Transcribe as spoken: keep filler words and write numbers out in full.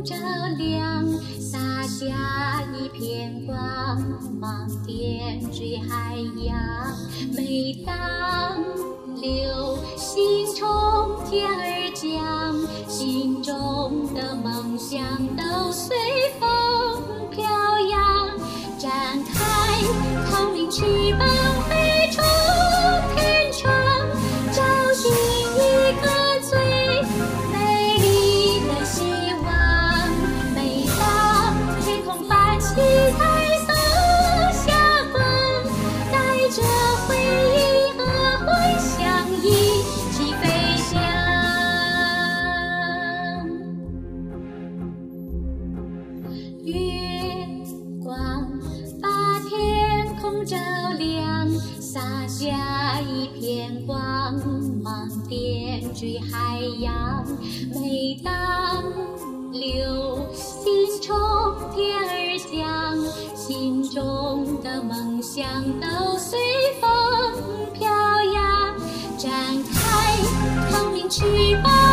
照亮，洒下一片光芒，点缀海洋。每当流星从天而降，心中的梦想都随风飘扬。展开透明翅膀，飞出天窗，照进一个最美丽的希望。每当天空泛起彩色霞光，带着回忆和幻想一起飞翔。月光把天空照亮，洒下一片光芒，点缀海洋。每当流星从天而降，心中的梦想都随风飘扬。展开透明翅膀，